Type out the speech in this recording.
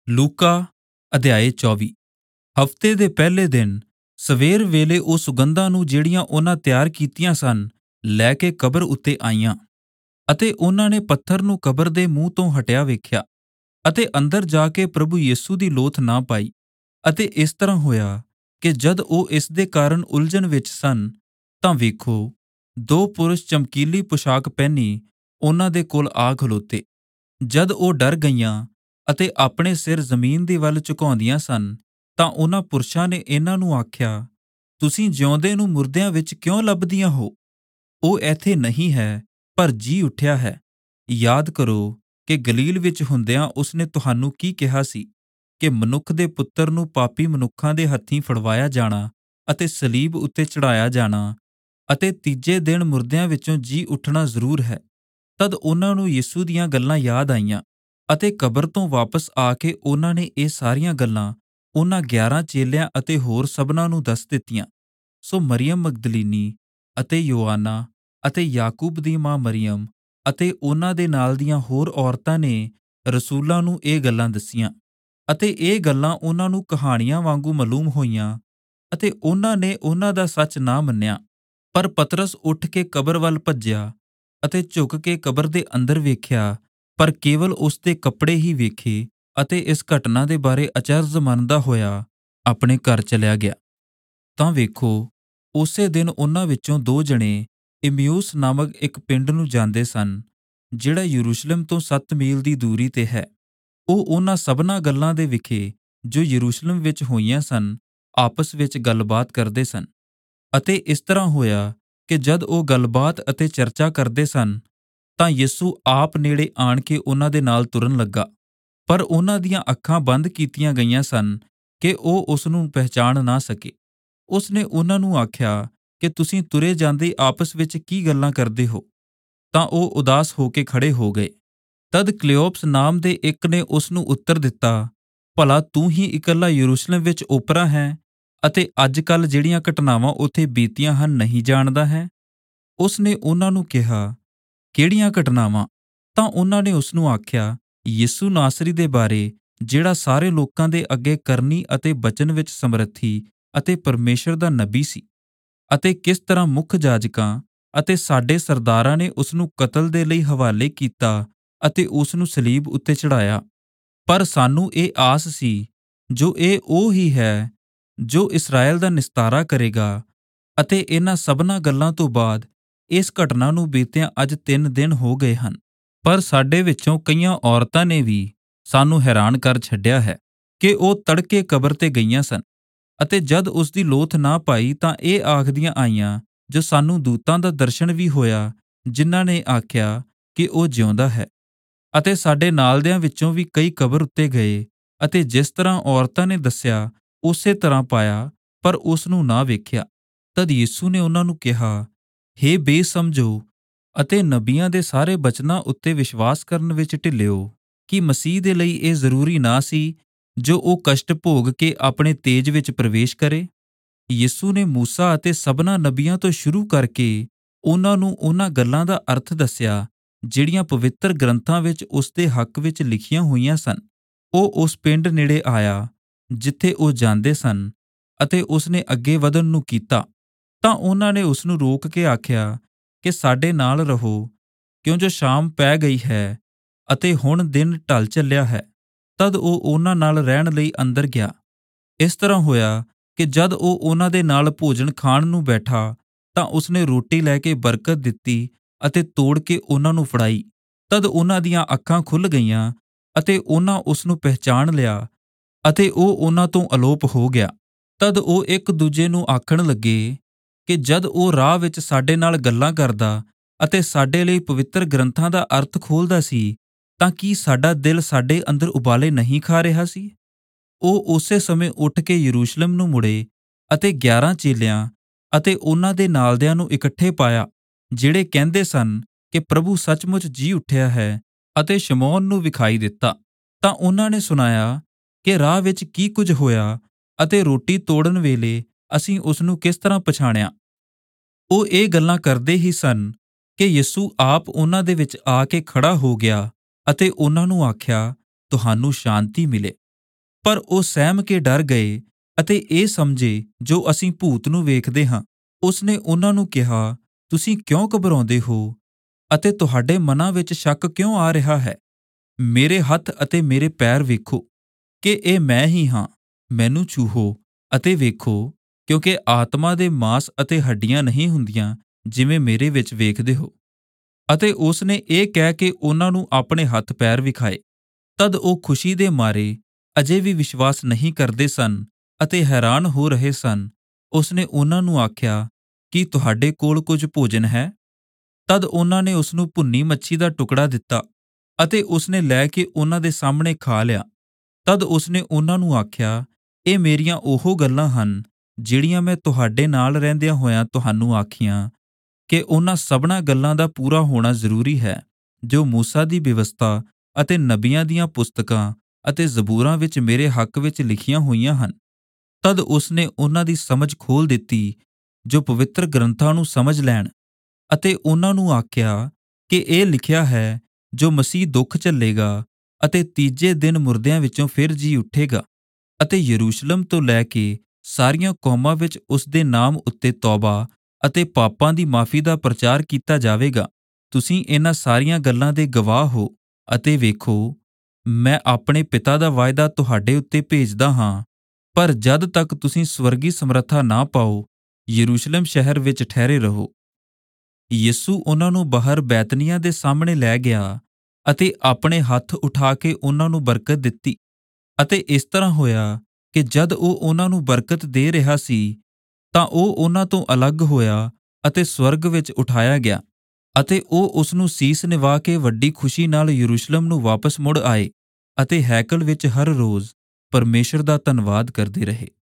ਲੂਕਾ ਅਧਿਆਇ 24। ਹਫ਼ਤੇ ਦੇ ਪਹਿਲੇ ਦਿਨ ਸਵੇਰ ਵੇਲੇ ਉਹ ਸੁਗੰਧਾਂ ਨੂੰ ਜਿਹੜੀਆਂ ਉਹਨਾਂ ਤਿਆਰ ਕੀਤੀਆਂ ਸਨ ਲੈ ਕੇ ਕਬਰ ਉੱਤੇ ਆਈਆਂ, ਅਤੇ ਉਹਨਾਂ ਨੇ ਪੱਥਰ ਨੂੰ ਕਬਰ ਦੇ ਮੂੰਹ ਤੋਂ ਹਟਿਆ ਵੇਖਿਆ ਅਤੇ ਅੰਦਰ ਜਾ ਕੇ ਪ੍ਰਭੂ ਯਿਸੂ ਦੀ ਲੋਥ ਨਾ ਪਾਈ। ਅਤੇ ਇਸ ਤਰ੍ਹਾਂ ਹੋਇਆ ਕਿ ਜਦ ਉਹ ਇਸ ਦੇ ਕਾਰਨ ਉਲਝਣ ਵਿੱਚ ਸਨ, ਤਾਂ ਵੇਖੋ, ਦੋ ਪੁਰਸ਼ ਚਮਕੀਲੀ ਪੁਸ਼ਾਕ ਪਹਿਨੀ ਉਹਨਾਂ ਦੇ ਕੋਲ ਆ ਖਲੋਤੇ। ਜਦ ਉਹ ਡਰ ਗਈਆਂ ਅਤੇ ਆਪਣੇ ਸਿਰ ਜ਼ਮੀਨ ਦੀ ਵੱਲ ਝੁਕਾਉਂਦੀਆਂ ਸਨ, ਤਾਂ ਉਹਨਾਂ ਪੁਰਸ਼ਾਂ ਨੇ ਇਹਨਾਂ ਨੂੰ ਆਖਿਆ, ਤੁਸੀਂ ਜਿਉਂਦੇ ਨੂੰ ਮੁਰਦਿਆਂ ਵਿੱਚ ਕਿਉਂ ਲੱਭਦੀਆਂ ਹੋ? ਉਹ ਇੱਥੇ ਨਹੀਂ ਹੈ, ਪਰ ਜੀ ਉੱਠਿਆ ਹੈ। ਯਾਦ ਕਰੋ ਕਿ ਗਲੀਲ ਵਿੱਚ ਹੁੰਦਿਆਂ ਉਸਨੇ ਤੁਹਾਨੂੰ ਕੀ ਕਿਹਾ ਸੀ ਕਿ ਮਨੁੱਖ ਦੇ ਪੁੱਤਰ ਨੂੰ ਪਾਪੀ ਮਨੁੱਖਾਂ ਦੇ ਹੱਥੀਂ ਫੜਵਾਇਆ ਜਾਣਾ ਅਤੇ ਸਲੀਬ ਉੱਤੇ ਚੜ੍ਹਾਇਆ ਜਾਣਾ ਅਤੇ ਤੀਜੇ ਦਿਨ ਮੁਰਦਿਆਂ ਵਿੱਚੋਂ ਜੀ ਉੱਠਣਾ ਜ਼ਰੂਰ ਹੈ। ਤਦ ਉਹਨਾਂ ਨੂੰ ਯਿਸੂ ਦੀਆਂ ਗੱਲਾਂ ਯਾਦ ਆਈਆਂ, ਅਤੇ ਕਬਰ ਤੋਂ ਵਾਪਸ ਆ ਕੇ ਉਹਨਾਂ ਨੇ ਇਹ ਸਾਰੀਆਂ ਗੱਲਾਂ ਉਹਨਾਂ 11 ਚੇਲਿਆਂ ਅਤੇ ਹੋਰ ਸਭਨਾਂ ਨੂੰ ਦੱਸ ਦਿੱਤੀਆਂ। ਸੋ ਮਰੀਅਮ ਮਗਦਲੀਨੀ ਅਤੇ ਯੋਆਨਾ ਅਤੇ ਯਾਕੂਬ ਦੀ ਮਾਂ ਮਰੀਅਮ ਅਤੇ ਉਹਨਾਂ ਦੇ ਨਾਲ ਦੀਆਂ ਹੋਰ ਔਰਤਾਂ ਨੇ ਰਸੂਲਾਂ ਨੂੰ ਇਹ ਗੱਲਾਂ ਦੱਸੀਆਂ, ਅਤੇ ਇਹ ਗੱਲਾਂ ਉਹਨਾਂ ਨੂੰ ਕਹਾਣੀਆਂ ਵਾਂਗੂ ਮਾਲੂਮ ਹੋਈਆਂ, ਅਤੇ ਉਹਨਾਂ ਨੇ ਉਹਨਾਂ ਦਾ ਸੱਚ ਨਾ ਮੰਨਿਆ। ਪਰ ਪਤਰਸ ਉੱਠ ਕੇ ਕਬਰ ਵੱਲ ਭੱਜਿਆ ਅਤੇ ਝੁਕ ਕੇ ਕਬਰ ਦੇ ਅੰਦਰ ਵੇਖਿਆ, ਪਰ ਕੇਵਲ ਉਸ ਦੇ ਕੱਪੜੇ ਹੀ ਵੇਖੇ, ਅਤੇ ਇਸ ਘਟਨਾ ਦੇ ਬਾਰੇ ਅਚਰਜ ਮੰਨਦਾ ਹੋਇਆ ਆਪਣੇ ਘਰ ਚਲਿਆ ਗਿਆ। ਤਾਂ ਵੇਖੋ, ਉਸੇ ਦਿਨ ਉਹਨਾਂ ਵਿੱਚੋਂ 2 ਜਣੇ ਇਮਿਊਸ ਨਾਮਕ ਇੱਕ ਪਿੰਡ ਨੂੰ ਜਾਂਦੇ ਸਨ, ਜਿਹੜਾ ਯਰੂਸ਼ਲਮ ਤੋਂ 7 ਮੀਲ ਦੀ ਦੂਰੀ ਤੇ ਹੈ। ਉਹ ਉਹਨਾਂ ਸਭਨਾਂ ਗੱਲਾਂ ਦੇ ਵਿਖੇ ਜੋ ਯਰੂਸ਼ਲਮ ਵਿੱਚ ਹੋਈਆਂ ਸਨ ਆਪਸ ਵਿੱਚ ਗੱਲਬਾਤ ਕਰਦੇ ਸਨ। ਅਤੇ ਇਸ ਤਰ੍ਹਾਂ ਹੋਇਆ ਕਿ ਜਦ ਉਹ ਗੱਲਬਾਤ ਅਤੇ ਚਰਚਾ ਕਰਦੇ ਸਨ, ਤਾਂ ਯਿਸੂ ਆਪ ਨੇੜੇ ਆਣ ਕੇ ਉਹਨਾਂ ਦੇ ਨਾਲ ਤੁਰਨ ਲੱਗਾ। ਪਰ ਉਹਨਾਂ ਦੀਆਂ ਅੱਖਾਂ ਬੰਦ ਕੀਤੀਆਂ ਗਈਆਂ ਸਨ ਕਿ ਉਹ ਉਸ ਨੂੰ ਪਹਿਚਾਣ ਨਾ ਸਕੇ। ਉਸ ਨੇ ਉਹਨਾਂ ਨੂੰ ਆਖਿਆ ਕਿ ਤੁਸੀਂ ਤੁਰੇ ਜਾਂਦੇ ਆਪਸ ਵਿੱਚ ਕੀ ਗੱਲਾਂ ਕਰਦੇ ਹੋ? ਤਾਂ ਉਹ ਉਦਾਸ ਹੋ ਕੇ ਖੜੇ ਹੋ ਗਏ। ਤਦ ਕਲਿਓਪਸ ਨਾਮ ਦੇ ਇੱਕ ਨੇ ਉਸ ਨੂੰ ਉੱਤਰ ਦਿੱਤਾ, ਭਲਾ ਤੂੰ ਹੀ ਇਕੱਲਾ ਯਰੂਸ਼ਲਮ ਵਿੱਚ ਓਪਰਾ ਹੈ ਅਤੇ ਅੱਜ-ਕੱਲ੍ਹ ਜਿਹੜੀਆਂ ਘਟਨਾਵਾਂ ਉੱਥੇ ਬੀਤੀਆਂ ਹਨ ਨਹੀਂ ਜਾਣਦਾ ਹੈ? ਉਸ ਨੇ ਉਹਨਾਂ ਨੂੰ ਕਿਹਾ, ਕਿਹੜੀਆਂ ਘਟਨਾਵਾਂ? ਤਾਂ ਉਹਨਾਂ ਨੇ ਉਸ ਨੂੰ ਆਖਿਆ, ਯਿਸੂ ਨਾਸਰੀ ਦੇ ਬਾਰੇ, ਜਿਹੜਾ ਸਾਰੇ ਲੋਕਾਂ ਦੇ ਅੱਗੇ ਕਰਨੀ ਅਤੇ ਬਚਨ ਵਿੱਚ ਸਮਰੱਥੀ ਅਤੇ ਪਰਮੇਸ਼ਰ ਦਾ ਨਬੀ ਸੀ, ਅਤੇ ਕਿਸ ਤਰ੍ਹਾਂ ਮੁੱਖ ਜਾਜਕਾਂ ਅਤੇ ਸਾਡੇ ਸਰਦਾਰਾਂ ਨੇ ਉਸ ਨੂੰ ਕਤਲ ਦੇ ਲਈ ਹਵਾਲੇ ਕੀਤਾ ਅਤੇ ਉਸ ਨੂੰ ਸਲੀਬ ਉੱਤੇ ਚੜ੍ਹਾਇਆ। ਪਰ ਸਾਨੂੰ ਇਹ ਆਸ ਸੀ ਜੋ ਇਹ ਉਹ ਹੀ ਹੈ ਜੋ ਇਸਰਾਏਲ ਦਾ ਨਿਸਤਾਰਾ ਕਰੇਗਾ। ਅਤੇ ਇਹਨਾਂ ਸਭਨਾਂ ਗੱਲਾਂ ਤੋਂ ਬਾਅਦ ਇਸ ਘਟਨਾ ਨੂੰ ਬੀਤਿਆਂ ਅੱਜ 3 ਦਿਨ ਹੋ ਗਏ ਹਨ। ਪਰ ਸਾਡੇ ਵਿੱਚੋਂ ਕਈਆਂ ਔਰਤਾਂ ਨੇ ਵੀ ਸਾਨੂੰ ਹੈਰਾਨ ਕਰ ਛੱਡਿਆ ਹੈ ਕਿ ਉਹ ਤੜਕੇ ਕਬਰ ਤੇ ਗਈਆਂ ਸਨ, ਅਤੇ ਜਦ ਉਸ ਦੀ ਲੋਥ ਨਾ ਪਾਈ ਤਾਂ ਇਹ ਆਖਦੀਆਂ ਆਈਆਂ ਜੋ ਸਾਨੂੰ ਦੂਤਾਂ ਦਾ ਦਰਸ਼ਨ ਵੀ ਹੋਇਆ, ਜਿਨ੍ਹਾਂ ਨੇ ਆਖਿਆ ਕਿ ਉਹ ਜਿਉਂਦਾ ਹੈ। ਅਤੇ ਸਾਡੇ ਨਾਲਦਿਆਂ ਵਿੱਚੋਂ ਵੀ ਕਈ ਕਬਰ ਉੱਤੇ ਗਏ ਅਤੇ ਜਿਸ ਤਰ੍ਹਾਂ ਔਰਤਾਂ ਨੇ ਦੱਸਿਆ ਉਸੇ ਤਰ੍ਹਾਂ ਪਾਇਆ, ਪਰ ਉਸ ਨੂੰ ਨਾ ਵੇਖਿਆ। ਤਦ ਯਿਸੂ ਨੇ ਉਹਨਾਂ ਨੂੰ ਕਿਹਾ, ਹੇ ਬੇਸਮਝੋ ਅਤੇ ਨਬੀਆਂ ਦੇ ਸਾਰੇ ਬਚਨਾਂ ਉੱਤੇ ਵਿਸ਼ਵਾਸ ਕਰਨ ਵਿੱਚ ਢਿੱਲਿਓ, ਕਿ ਮਸੀਹ ਦੇ ਲਈ ਇਹ ਜ਼ਰੂਰੀ ਨਾ ਸੀ ਜੋ ਉਹ ਕਸ਼ਟ ਭੋਗ ਕੇ ਆਪਣੇ ਤੇਜ ਵਿੱਚ ਪ੍ਰਵੇਸ਼ ਕਰੇ। ਯਿਸੂ ਨੇ ਮੂਸਾ ਅਤੇ ਸਭਨਾਂ ਨਬੀਆਂ ਤੋਂ ਸ਼ੁਰੂ ਕਰਕੇ ਉਹਨਾਂ ਨੂੰ ਉਹਨਾਂ ਗੱਲਾਂ ਦਾ ਅਰਥ ਦੱਸਿਆ ਜਿਹੜੀਆਂ ਪਵਿੱਤਰ ਗ੍ਰੰਥਾਂ ਵਿੱਚ ਉਸ ਦੇ ਹੱਕ ਵਿੱਚ ਲਿਖੀਆਂ ਹੋਈਆਂ ਸਨ। ਉਹ ਉਸ ਪਿੰਡ ਨੇੜੇ ਆਇਆ ਜਿੱਥੇ ਉਹ ਜਾਂਦੇ ਸਨ, ਅਤੇ ਉਸ ਨੇ ਅੱਗੇ ਵਧਣ ਨੂੰ ਕੀਤਾ, ਤਾਂ ਉਹਨਾਂ ਨੇ ਉਸ ਨੂੰ ਰੋਕ ਕੇ ਆਖਿਆ ਕਿ ਸਾਡੇ ਨਾਲ ਰਹੋ, ਕਿਉਂ ਜੋ ਸ਼ਾਮ ਪੈ ਗਈ ਹੈ ਅਤੇ ਹੁਣ ਦਿਨ ਢਲ ਚੱਲਿਆ ਹੈ। ਤਦ ਉਹ ਉਹਨਾਂ ਨਾਲ ਰਹਿਣ ਲਈ ਅੰਦਰ ਗਿਆ। ਇਸ ਤਰ੍ਹਾਂ ਹੋਇਆ ਕਿ ਜਦ ਉਹ ਉਹਨਾਂ ਦੇ ਨਾਲ ਭੋਜਨ ਖਾਣ ਨੂੰ ਬੈਠਾ, ਤਾਂ ਉਸਨੇ ਰੋਟੀ ਲੈ ਕੇ ਬਰਕਤ ਦਿੱਤੀ ਅਤੇ ਤੋੜ ਕੇ ਉਹਨਾਂ ਨੂੰ ਫੜਾਈ। ਤਦ ਉਹਨਾਂ ਦੀਆਂ ਅੱਖਾਂ ਖੁੱਲ੍ਹ ਗਈਆਂ ਅਤੇ ਉਹਨਾਂ ਉਸ ਨੂੰ ਪਹਿਚਾਣ ਲਿਆ, ਅਤੇ ਉਹ ਉਹਨਾਂ ਤੋਂ ਅਲੋਪ ਹੋ ਗਿਆ। ਤਦ ਉਹ ਇੱਕ ਦੂਜੇ ਨੂੰ ਆਖਣ ਲੱਗੇ ਕਿ ਜਦ ਉਹ ਰਾਹ ਵਿੱਚ ਸਾਡੇ ਨਾਲ ਗੱਲਾਂ ਕਰਦਾ ਅਤੇ ਸਾਡੇ ਲਈ ਪਵਿੱਤਰ ਗ੍ਰੰਥਾਂ ਦਾ ਅਰਥ ਖੋਲ੍ਹਦਾ ਸੀ, ਤਾਂ ਕੀ ਸਾਡਾ ਦਿਲ ਸਾਡੇ ਅੰਦਰ ਉਬਾਲੇ ਨਹੀਂ ਖਾ ਰਿਹਾ ਸੀ? ਉਹ ਉਸੇ ਸਮੇਂ ਉੱਠ ਕੇ ਯਰੂਸ਼ਲਮ ਨੂੰ ਮੁੜੇ ਅਤੇ 11 ਚੇਲਿਆਂ ਅਤੇ ਉਹਨਾਂ ਦੇ ਨਾਲਦਿਆਂ ਨੂੰ ਇਕੱਠੇ ਪਾਇਆ, ਜਿਹੜੇ ਕਹਿੰਦੇ ਸਨ ਕਿ ਪ੍ਰਭੂ ਸੱਚਮੁੱਚ ਜੀ ਉੱਠਿਆ ਹੈ ਅਤੇ ਸ਼ਮੌਨ ਨੂੰ ਵਿਖਾਈ ਦਿੱਤਾ। ਤਾਂ ਉਹਨਾਂ ਨੇ ਸੁਣਾਇਆ ਕਿ ਰਾਹ ਵਿੱਚ ਕੀ ਕੁਝ ਹੋਇਆ ਅਤੇ ਰੋਟੀ ਤੋੜਨ ਵੇਲੇ ਅਸੀਂ ਉਸ ਨੂੰ ਕਿਸ ਤਰ੍ਹਾਂ ਪਛਾਣਿਆ। ਉਹ ਇਹ ਗੱਲਾਂ ਕਰਦੇ ਹੀ ਸਨ ਕਿ ਯਿਸੂ ਆਪ ਉਹਨਾਂ ਦੇ ਵਿੱਚ ਆ ਕੇ ਖੜਾ ਹੋ ਗਿਆ ਅਤੇ ਉਹਨਾਂ ਨੂੰ ਆਖਿਆ, ਤੁਹਾਨੂੰ ਸ਼ਾਂਤੀ ਮਿਲੇ। ਪਰ ਉਹ ਸਹਿਮ ਕੇ ਡਰ ਗਏ ਅਤੇ ਇਹ ਸਮਝੇ ਜੋ ਅਸੀਂ ਭੂਤ ਨੂੰ ਵੇਖਦੇ ਹਾਂ। ਉਸਨੇ ਉਹਨਾਂ ਨੂੰ ਕਿਹਾ, ਤੁਸੀਂ ਕਿਉਂ ਘਬਰਾਉਂਦੇ ਹੋ ਅਤੇ ਤੁਹਾਡੇ ਮਨਾਂ ਵਿੱਚ ਸ਼ੱਕ ਕਿਉਂ ਆ ਰਿਹਾ ਹੈ? ਮੇਰੇ ਹੱਥ ਅਤੇ ਮੇਰੇ ਪੈਰ ਵੇਖੋ ਕਿ ਇਹ ਮੈਂ ਹੀ ਹਾਂ। ਮੈਨੂੰ ਛੂਹੋ ਅਤੇ ਵੇਖੋ, ਕਿਉਂਕਿ ਆਤਮਾ ਦੇ ਮਾਂਸ ਅਤੇ ਹੱਡੀਆਂ ਨਹੀਂ ਹੁੰਦੀਆਂ ਜਿਵੇਂ ਮੇਰੇ ਵਿੱਚ ਵੇਖਦੇ ਹੋ। ਅਤੇ ਉਸਨੇ ਇਹ ਕਹਿ ਕੇ ਉਹਨਾਂ ਨੂੰ ਆਪਣੇ ਹੱਥ ਪੈਰ ਵਿਖਾਏ। ਤਦ ਉਹ ਖੁਸ਼ੀ ਦੇ ਮਾਰੇ ਅਜੇ ਵੀ ਵਿਸ਼ਵਾਸ ਨਹੀਂ ਕਰਦੇ ਸਨ ਅਤੇ ਹੈਰਾਨ ਹੋ ਰਹੇ ਸਨ। ਉਸਨੇ ਉਹਨਾਂ ਨੂੰ ਆਖਿਆ, ਕੀ ਤੁਹਾਡੇ ਕੋਲ ਕੁਝ ਭੋਜਨ ਹੈ? ਤਦ ਉਹਨਾਂ ਨੇ ਉਸਨੂੰ ਭੁੰਨੀ ਮੱਛੀ ਦਾ ਟੁਕੜਾ ਦਿੱਤਾ ਅਤੇ ਉਸਨੇ ਲੈ ਕੇ ਉਹਨਾਂ ਦੇ ਸਾਹਮਣੇ ਖਾ ਲਿਆ। ਤਦ ਉਸਨੇ ਉਹਨਾਂ ਨੂੰ ਆਖਿਆ, ਇਹ ਮੇਰੀਆਂ ਉਹ ਗੱਲਾਂ ਹਨ ਜਿਹੜੀਆਂ ਮੈਂ ਤੁਹਾਡੇ ਨਾਲ ਰਹਿੰਦਿਆਂ ਹੋਇਆਂ ਤੁਹਾਨੂੰ ਆਖੀਆਂ ਕਿ ਉਹਨਾਂ ਸਭਨਾਂ ਗੱਲਾਂ ਦਾ ਪੂਰਾ ਹੋਣਾ ਜ਼ਰੂਰੀ ਹੈ ਜੋ ਮੂਸਾ ਦੀ ਵਿਵਸਥਾ ਅਤੇ ਨਬੀਆਂ ਦੀਆਂ ਪੁਸਤਕਾਂ ਅਤੇ ਜ਼ਬੂਰਾਂ ਵਿੱਚ ਮੇਰੇ ਹੱਕ ਵਿੱਚ ਲਿਖੀਆਂ ਹੋਈਆਂ ਹਨ। ਤਦ ਉਸਨੇ ਉਹਨਾਂ ਦੀ ਸਮਝ ਖੋਲ ਦਿੱਤੀ ਜੋ ਪਵਿੱਤਰ ਗ੍ਰੰਥਾਂ ਨੂੰ ਸਮਝ ਲੈਣ, ਅਤੇ ਉਹਨਾਂ ਨੂੰ ਆਖਿਆ ਕਿ ਇਹ ਲਿਖਿਆ ਹੈ ਜੋ ਮਸੀਹ ਦੁੱਖ ਝੱਲੇਗਾ ਅਤੇ ਤੀਜੇ ਦਿਨ ਮੁਰਦਿਆਂ ਵਿੱਚੋਂ ਫਿਰ ਜੀ ਉੱਠੇਗਾ, ਅਤੇ ਯਰੂਸ਼ਲਮ ਤੋਂ ਲੈ ਕੇ ਸਾਰੀਆਂ ਕੌਮਾਂ ਵਿੱਚ ਉਸ ਦੇ ਨਾਮ ਉੱਤੇ ਤੌਬਾ ਅਤੇ ਪਾਪਾਂ ਦੀ ਮਾਫੀ ਦਾ ਪ੍ਰਚਾਰ ਕੀਤਾ ਜਾਵੇਗਾ। ਤੁਸੀਂ ਇਹਨਾਂ ਸਾਰੀਆਂ ਗੱਲਾਂ ਦੇ ਗਵਾਹ ਹੋ। ਅਤੇ ਵੇਖੋ, ਮੈਂ ਆਪਣੇ ਪਿਤਾ ਦਾ ਵਾਅਦਾ ਤੁਹਾਡੇ ਉੱਤੇ ਭੇਜਦਾ ਹਾਂ, ਪਰ ਜਦ ਤੱਕ ਤੁਸੀਂ ਸਵਰਗੀ ਸਮਰੱਥਾ ਨਾ ਪਾਓ, ਯਰੂਸ਼ਲਮ ਸ਼ਹਿਰ ਵਿੱਚ ਠਹਿਰੇ ਰਹੋ। ਯਿਸੂ ਉਹਨਾਂ ਨੂੰ ਬਾਹਰ ਬੈਤਨੀਆਂ ਦੇ ਸਾਹਮਣੇ ਲੈ ਗਿਆ ਅਤੇ ਆਪਣੇ ਹੱਥ ਉਠਾ ਕੇ ਉਹਨਾਂ ਨੂੰ ਬਰਕਤ ਦਿੱਤੀ। ਅਤੇ ਇਸ ਤਰ੍ਹਾਂ ਹੋਇਆ ਕਿ ਜਦ ਉਹ ਉਹਨਾਂ ਨੂੰ ਬਰਕਤ ਦੇ ਰਿਹਾ ਸੀ ਤਾਂ ਉਹ ਉਹਨਾਂ ਤੋਂ ਅਲੱਗ ਹੋਇਆ ਅਤੇ ਸਵਰਗ ਵਿੱਚ ਉਠਾਇਆ ਗਿਆ, ਅਤੇ ਉਹ ਉਸ ਨੂੰ ਸੀਸ ਨਿਵਾ ਕੇ ਵੱਡੀ ਖੁਸ਼ੀ ਨਾਲ ਯਰੂਸ਼ਲਮ ਨੂੰ ਵਾਪਸ ਮੁੜ ਆਏ ਅਤੇ ਹੈਕਲ ਵਿੱਚ ਹਰ ਰੋਜ਼ ਪਰਮੇਸ਼ਰ ਦਾ ਧੰਨਵਾਦ ਕਰਦੇ ਰਹੇ।